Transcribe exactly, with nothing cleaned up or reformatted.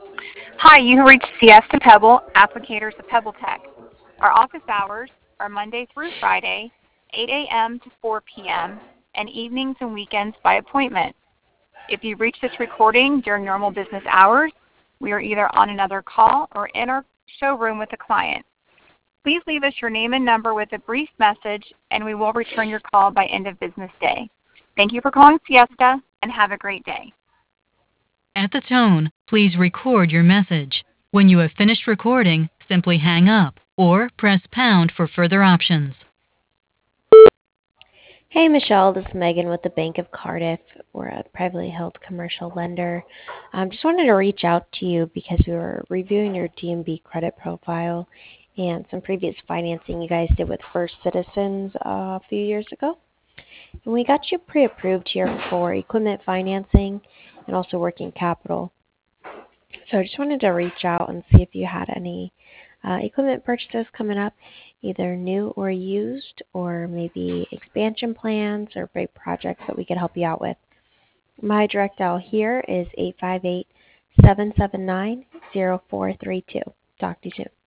Hi, you have reached Siesta Pebble, applicators of Pebble Tech. Our office hours are Monday through Friday, eight a m to four p m, and evenings and weekends by appointment. If you reach this recording during normal business hours, we are either on another call or in our showroom with a client. Please leave us your name and number with a brief message, and we will return your call by end of business day. Thank you for calling Siesta, and have a great day. At the tone, please record your message. When you have finished recording, simply hang up or press pound for further options. Hey, Michelle, this is Megan with the Bank of Cardiff. We're a privately held commercial lender. Um, just wanted to reach out to you because we were reviewing your D and B credit profile and some previous financing you guys did with First Citizens uh, a few years ago. And we got you pre-approved here for equipment financing and also working capital. So I just wanted to reach out and see if you had any uh, equipment purchases coming up, either new or used, or maybe expansion plans or big projects that we could help you out with. My direct dial here is eight five eight, seven seven nine, zero four three two. Talk to you soon.